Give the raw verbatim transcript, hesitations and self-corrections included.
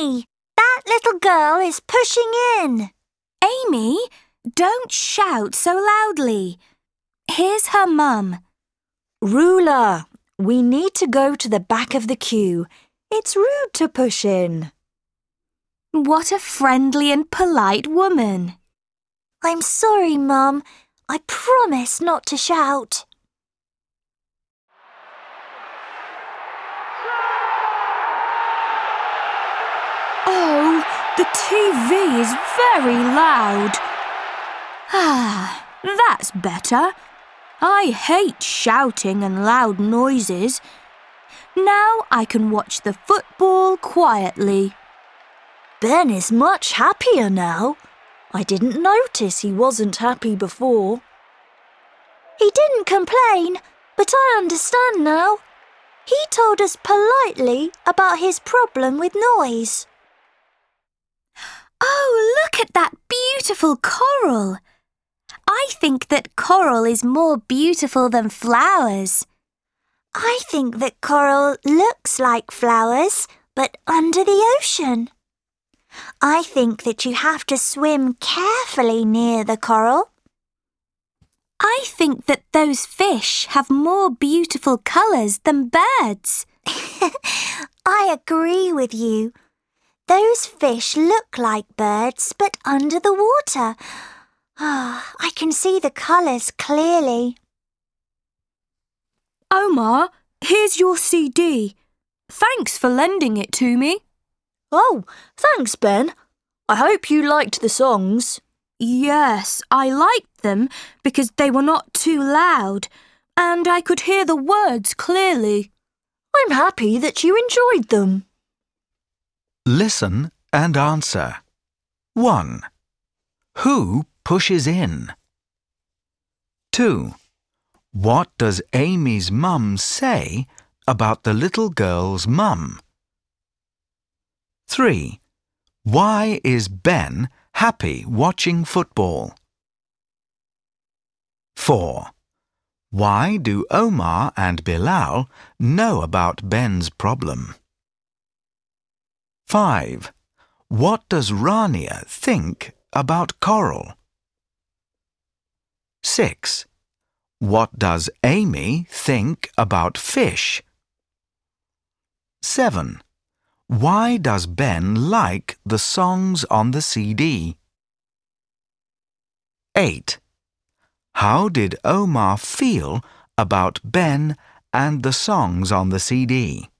Amy, that little girl is pushing in. Amy, don't shout so loudly. Here's her mum. Ruler, we need to go to the back of the queue. It's rude to push in. What a friendly and polite woman. I'm sorry, Mum. I promise not to shout. Oh, the T V is very loud. Ah, that's better. I hate shouting and loud noises. Now I can watch the football quietly. Ben is much happier now. I didn't notice he wasn't happy before. He didn't complain, but I understand now. He told us politely about his problem with noise. Oh, look at that beautiful coral. I think that coral is more beautiful than flowers. I think that coral looks like flowers, but under the ocean. I think that you have to swim carefully near the coral. I think that those fish have more beautiful colours than birds. I agree with you. Those fish look like birds, but under the water. Ah, I can see the colours clearly. Omar, here's your C D. Thanks for lending it to me. Oh, thanks, Ben. I hope you liked the songs. Yes, I liked them because they were not too loud and I could hear the words clearly. I'm happy that you enjoyed them. Listen and answer. one. Who pushes in? two. What does Amy's mum say about the little girl's mum? three. Why is Ben happy watching football? four. Why do Omar and Bilal know about Ben's problem? five. What does Rania think about coral? six. What does Amy think about fish? seven. Why does Ben like the songs on the C D? eight. How did Omar feel about Ben and the songs on the C D?